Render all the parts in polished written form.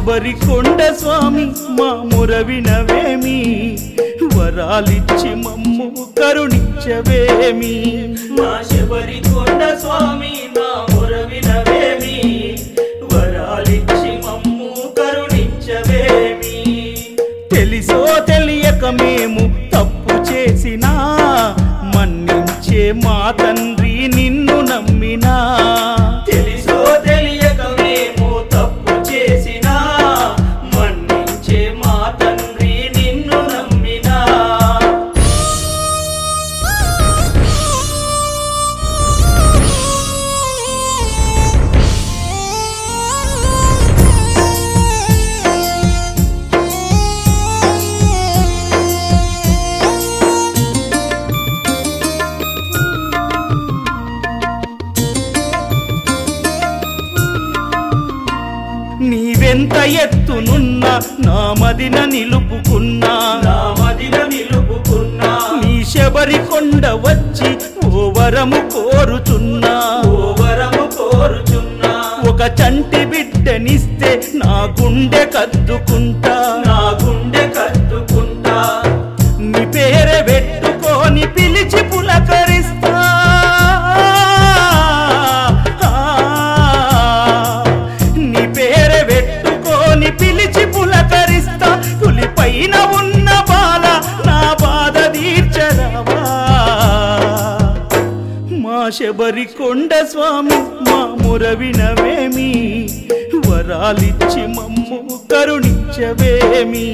శబరికొండ స్వామి మా మొర వినవేమి, వరాలిచ్చి మమ్ము కరుణించవేమి. మా శబరికొండ స్వామి మా మొర వినవేమి, వరాలిచ్చి మమ్ము కరుణించవేమి. తెలిసో తెలియక మేము తప్పు చేసినా, మన్నించే మా తండ్రి నిన్ను నమ్మినా. తెలిసో తెలియక మేము తప్పు చేసినా, మన్నించే మా తండ్రి నిన్ను నమ్మినా. నీవెంత ఎత్తునున్నా నా మదిన నిలుపుకున్నా, నా మదిన నిలుపుకున్నా. నీ శబరికొండ వచ్చి ఓ వరము కోరుచున్నా, ఓ వరము కోరుచున్నా. ఒక చంటి బిడ్డనిస్తే నా గుండె కద్దుకుంటా, నా గుండె కట్టుకుంటా. నీ పేరు పెట్టుకొని పిలిచి పులకరిస్తా. నీ పేరు పెట్టుకొని పిలిచి పులకరిస్తా. పులిపైన ఉన్న బాల నా బాధ తీర్చరావా. మా శబరికొండ స్వామి మా మొర వినవేమి, వరాలిచ్చి మమ్ము కరుణించవేమి.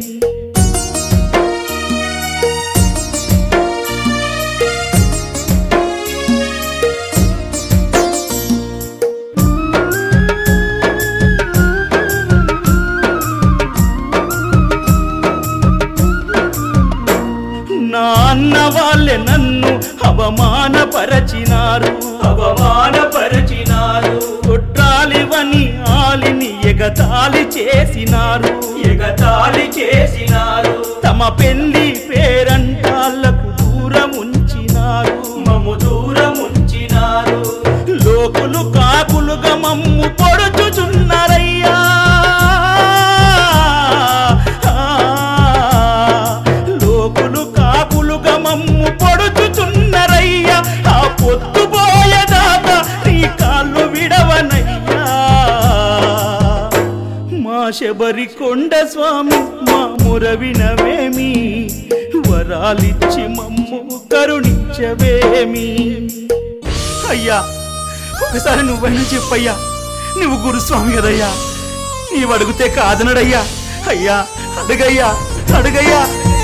నా అన్న వాళ్ళే నన్ను అవమానపరచినారు, అవమానపరచినారు. కొట్టాలివని ఆలిని ఎగతాళి చేసినారు, ఎగతాళి చేసినారు. తమ పెళ్లి పేరంటాళ్లకు దూరం ఉంచినారు, మమ్ము దూరం ఉంచినారు. లోకులు కాకులుగా మమ్ము పొడుచుచున్నారయ్యా. లోకులు కాకులుగా మమ్ము పొడుచుచున్నారయ్యా. ఆ పొద్దుపోయేదాకా నీ కాళ్ళు విడవనయ్యా. మా శబరికొండ స్వామి మా మొర వినవేమి, వరాలిచ్చి మమ్ము కరుణించవేమి. అయ్యా ఒకసారి నువ్వైనా చెప్పయ్యా, నువ్వు గురుస్వామి కదయ్యా, నీవు అడిగితే కాదనడయ్యా. అయ్యా అడుగయ్యా అడుగయ్యా.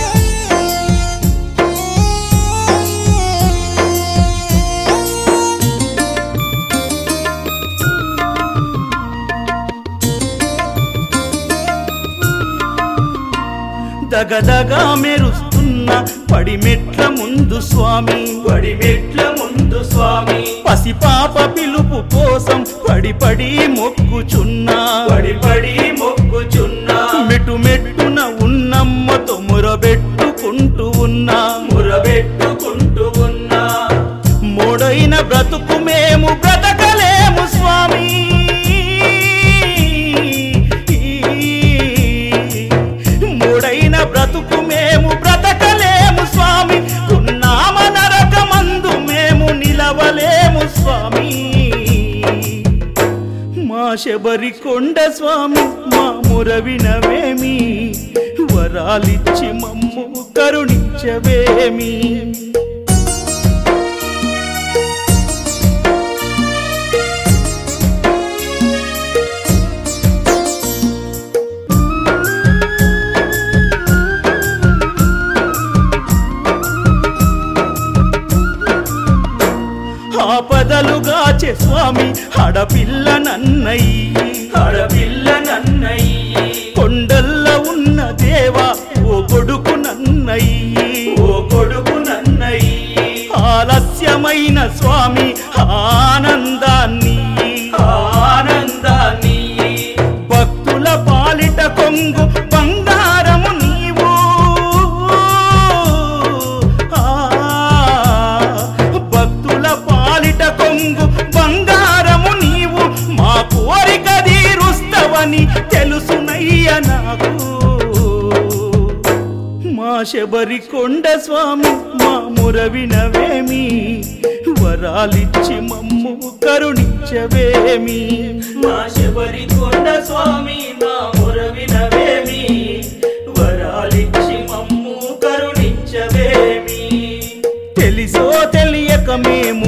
దగదగా మెరుస్తున్న పడిమెట్ల ముందు స్వామి, పడిమెట్ల ముందు స్వామి. పసిపాప పిలుపు కోసం పడి పడి మొక్కుచున్నా, పడి పడి మొక్కుచున్నా. మెట్టు మెట్టున ఉన్నమ్మతో మొరబెట్టుకుంటూ ఉన్నా, మురబెట్టుకుంటూ ఉన్నా. మోడైన బ్రతుకు మేము బ్రతకలేము స్వామి. మోడైన బ్రతుకు మేము బ్రతకలేము స్వామి. ఉన్నామ నరకమందు మేము నిలవలేము స్వామి. మా శబరికొండ స్వామి మా మొర వినవేమి, వరాలిచ్చి మమ్ము కరుణించవేమి. ఆపదలుగాచే స్వామి ఆడపిల్ల నన్నయ్యి, ఆడపిల్ల నన్నయ్యి. కొండల్ల ఉన్న దేవా ఓ కొడుకు నన్నయ్యి, ఓ కొడుకు నన్నయ్యి. ఆలస్యమైన స్వామి ఆనందాన్ని, ఆనందాన్ని. భక్తుల పాలిట కొంగు బంగారము నీవు. భక్తుల పాలిట కొంగు బంగారము నీవు. మా కోరిక తీరుస్తవని తెలుసున శబరికొండ స్వామి మా మురవినవేమి వరాలిచ్చి మమ్ము కరుణించవేమి మా శబరికొండ స్వామి మా మురవినవేమి వరాలిచ్చి మమ్ము కరుణించవేమి తెలిసో తెలియక మేము